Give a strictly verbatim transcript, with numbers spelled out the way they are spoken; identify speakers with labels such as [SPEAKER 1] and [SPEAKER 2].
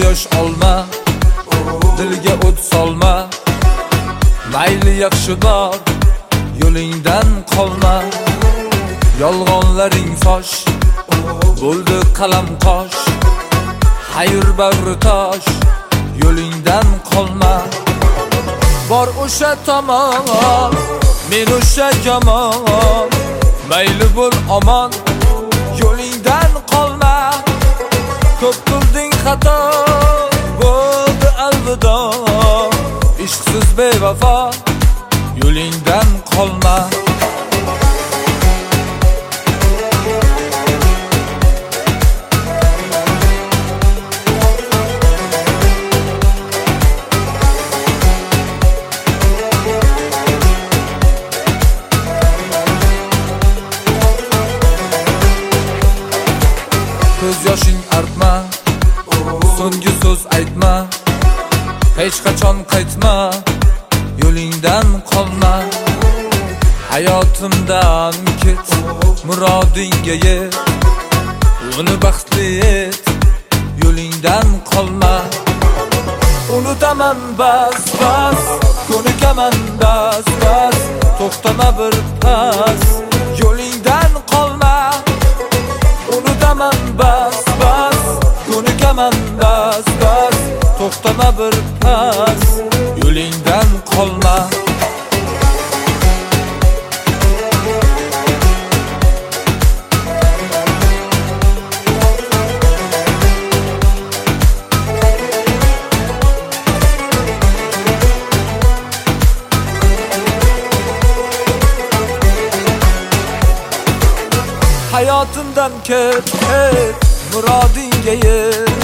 [SPEAKER 1] yosh olma, dilga o't solma. Mayli yaxshi bor, yo'lingdan qolma. Yolg'onlaring fosh, bo'ldi qalam qosh. Xayr bag'ri tosh, yo'lingdan qolma. Bor o'sha tomon, men o'sha kamon. Mayli bo'l omon, yo'lingdan qolma. Ko'p qilding xato, bo'ldi alvido. Ishqsiz bevafo, yo'lingdan qolma. Ko'z yoshing artma, so'nggi so'z aytma. Hech qachon qaytma, yo'lingdan qolma. Hayotimdan ket, murodingga yet. Uni baxtli et, yo'lingdan qolma. Unutaman bas bas, ko'nikaman bas bas. To'xtama bir pas, yo'lingdan qolma. Unutaman bas bas, ko'nikaman bas bas. To'xtama bir pas, yo'lingdan qolma. Hayotimdan ket, ket, murodingga yet.